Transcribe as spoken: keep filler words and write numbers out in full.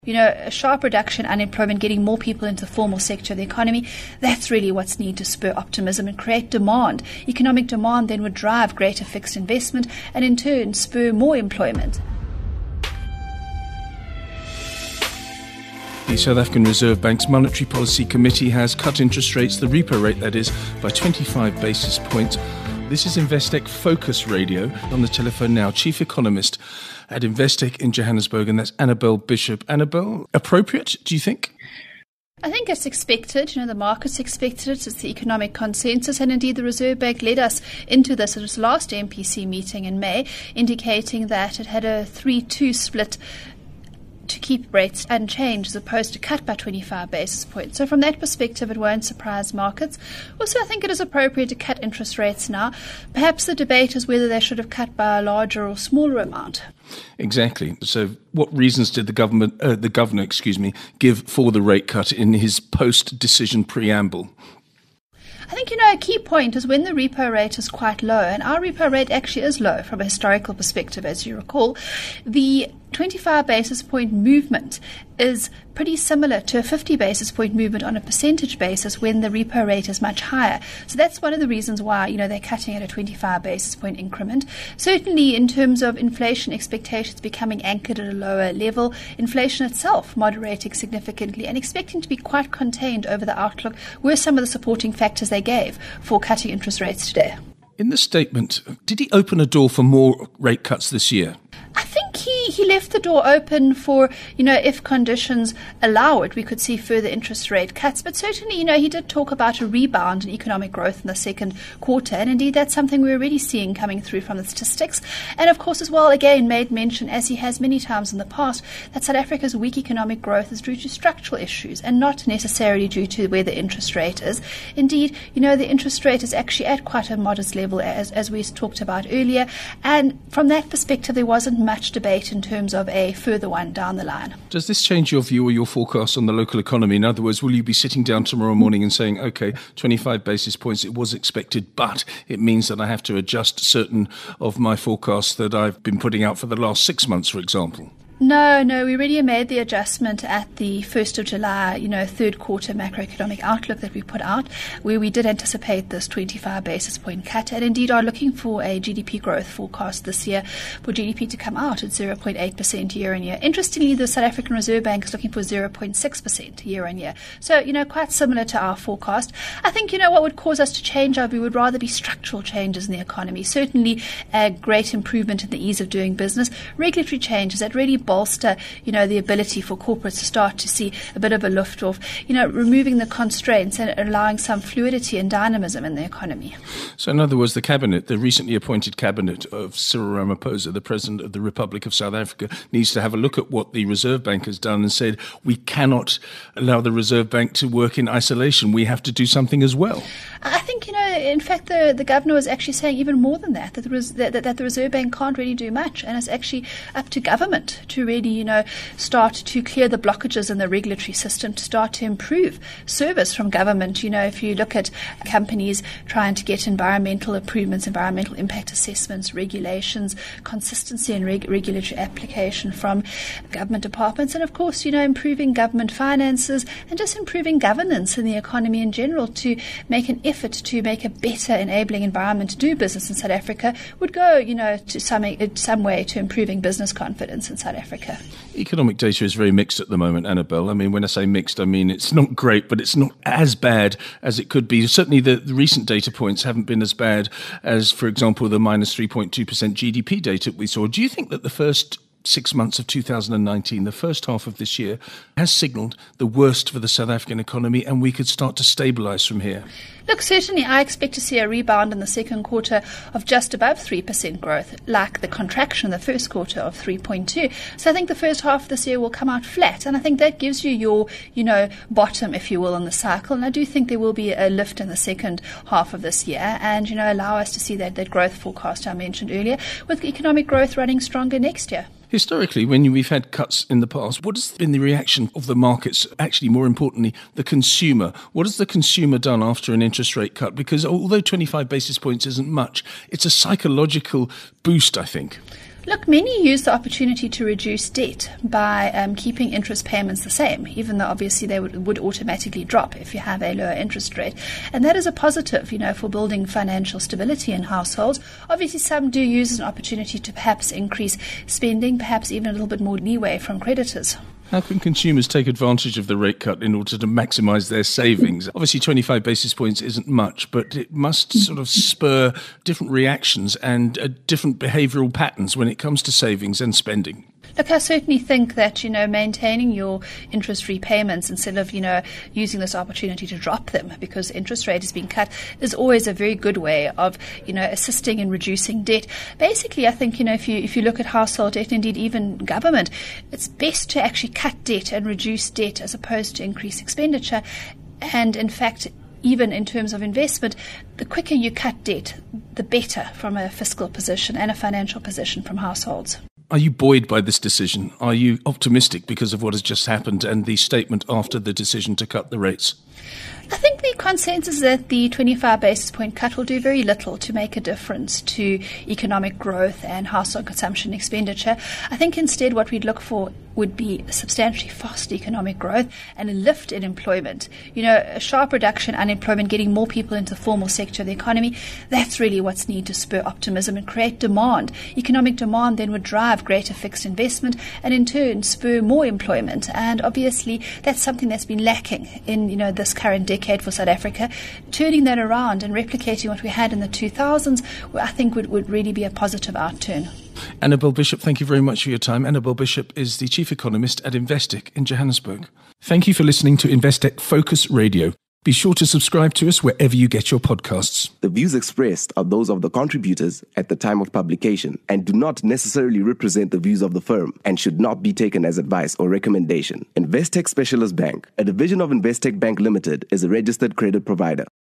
You know, a sharp reduction in unemployment, getting more people into the formal sector of the economy, that's really what's needed to spur optimism and create demand. Economic demand then would drive greater fixed investment and in turn spur more employment. The South African Reserve Bank's Monetary Policy Committee has cut interest rates, the repo rate that is, by twenty-five basis points. This is Investec Focus Radio. On the telephone now, Chief Economist at Investec in Johannesburg, and that's Annabelle Bishop. Annabelle, appropriate, do you think? I think it's expected. You know, the markets expected it. It's the economic consensus. And indeed, the Reserve Bank led us into this at its last M P C meeting in May, indicating that it had a three two split to keep rates unchanged as opposed to cut by twenty-five basis points. So from that perspective, it won't surprise markets. Also, I think it is appropriate to cut interest rates now. Perhaps the debate is whether they should have cut by a larger or smaller amount. Exactly. So what reasons did the government, uh, the governor, excuse me, give for the rate cut in his post-decision preamble? I think, you know, a key point is when the repo rate is quite low, and our repo rate actually is low from a historical perspective, as you recall, the twenty-five basis point movement is pretty similar to a fifty basis point movement on a percentage basis when the repo rate is much higher. So that's one of the reasons why, you know, they're cutting at a twenty-five basis point increment. Certainly in terms of inflation expectations becoming anchored at a lower level, inflation itself moderating significantly and expecting to be quite contained over the outlook were some of the supporting factors they gave for cutting interest rates today. In the statement, did he open a door for more rate cuts this year? I think he, he left the door open for, you know, if conditions allow it, we could see further interest rate cuts. But certainly, you know, he did talk about a rebound in economic growth in the second quarter. And indeed, that's something we're already seeing coming through from the statistics. And of course, as well, again, made mention, as he has many times in the past, that South Africa's weak economic growth is due to structural issues and not necessarily due to where the interest rate is. Indeed, you know, the interest rate is actually at quite a modest level, as, as we talked about earlier. And from that perspective, there wasn't much debate in terms of a further one down the line. Does this change your view or your forecast on the local economy? In other words, will you be sitting down tomorrow morning and saying, OK, twenty-five basis points, it was expected, but it means that I have to adjust certain of my forecasts that I've been putting out for the last six months, for example? No, no, we already made the adjustment at the first of July, you know, third quarter macroeconomic outlook that we put out, where we did anticipate this twenty-five basis point cut and indeed are looking for a G D P growth forecast this year for G D P to come out at zero point eight percent year on year. Interestingly, the South African Reserve Bank is looking for zero point six percent year on year. So, you know, quite similar to our forecast. I think, you know, what would cause us to change our view would rather be structural changes in the economy. Certainly a great improvement in the ease of doing business, regulatory changes that really bolster, you know, the ability for corporates to start to see a bit of a lift off, you know, removing the constraints and allowing some fluidity and dynamism in the economy. So in other words, the cabinet, the recently appointed cabinet of Cyril Ramaphosa, the President of the Republic of South Africa, needs to have a look at what the Reserve Bank has done and said, we cannot allow the Reserve Bank to work in isolation. We have to do something as well. I think, you know, in fact, the, the governor was actually saying even more than that, that, there was, that, that the Reserve Bank can't really do much. And it's actually up to government to really, you know, start to clear the blockages in the regulatory system, to start to improve service from government. You know, if you look at companies trying to get environmental improvements, environmental impact assessments, regulations, consistency in reg- regulatory application from government departments, and of course, you know, improving government finances and just improving governance in the economy in general to make an effort to make a better enabling environment to do business in South Africa would go, you know, to some, some way to improving business confidence in South Africa. Economic data is very mixed at the moment, Annabelle. I mean, when I say mixed, I mean it's not great, but it's not as bad as it could be. Certainly the, the recent data points haven't been as bad as, for example, the minus three point two percent G D P data we saw. Do you think that the first six months of two thousand nineteen, the first half of this year, has signalled the worst for the South African economy and we could start to stabilise from here? Look, certainly I expect to see a rebound in the second quarter of just above three percent growth, like the contraction in the first quarter of three point two. So I think the first half of this year will come out flat, and I think that gives you your, you know, bottom, if you will, in the cycle. And I do think there will be a lift in the second half of this year and, you know, allow us to see that, that growth forecast I mentioned earlier, with economic growth running stronger next year. Historically, when we've had cuts in the past, what has been the reaction of the markets, actually more importantly, the consumer? What has the consumer done after an interest rate cut? Because although twenty-five basis points isn't much, it's a psychological boost, I think. Look, many use the opportunity to reduce debt by um, keeping interest payments the same, even though obviously they would, would automatically drop if you have a lower interest rate. And that is a positive, you know, for building financial stability in households. Obviously, some do use an opportunity to perhaps increase spending, perhaps even a little bit more leeway from creditors. How can consumers take advantage of the rate cut in order to maximise their savings? Obviously, twenty-five basis points isn't much, but it must sort of spur different reactions and uh, different behavioural patterns when it comes to savings and spending. Look, I certainly think that, you know, maintaining your interest-free payments instead of, you know, using this opportunity to drop them because interest rate is being cut is always a very good way of, you know, assisting in reducing debt. Basically, I think, you know, if you if you look at household debt, indeed even government, it's best to actually cut debt and reduce debt as opposed to increase expenditure. And in fact, even in terms of investment, the quicker you cut debt, the better from a fiscal position and a financial position from households. Are you buoyed by this decision? Are you optimistic because of what has just happened and the statement after the decision to cut the rates? I think the consensus is that the twenty-five basis point cut will do very little to make a difference to economic growth and household consumption expenditure. I think instead what we'd look for would be substantially faster economic growth and a lift in employment. You know, a sharp reduction in unemployment, getting more people into the formal sector of the economy, that's really what's needed to spur optimism and create demand. Economic demand then would drive greater fixed investment and in turn spur more employment. And obviously that's something that's been lacking in, you know, this current decade for South Africa. Turning that around and replicating what we had in the two thousands, I think would, would really be a positive outturn. Annabel Bishop, thank you very much for your time. Annabel Bishop is the Chief Economist at Investec in Johannesburg. Thank you for listening to Investec Focus Radio. Be sure to subscribe to us wherever you get your podcasts. The views expressed are those of the contributors at the time of publication and do not necessarily represent the views of the firm and should not be taken as advice or recommendation. Investec Specialist Bank, a division of Investec Bank Limited, is a registered credit provider.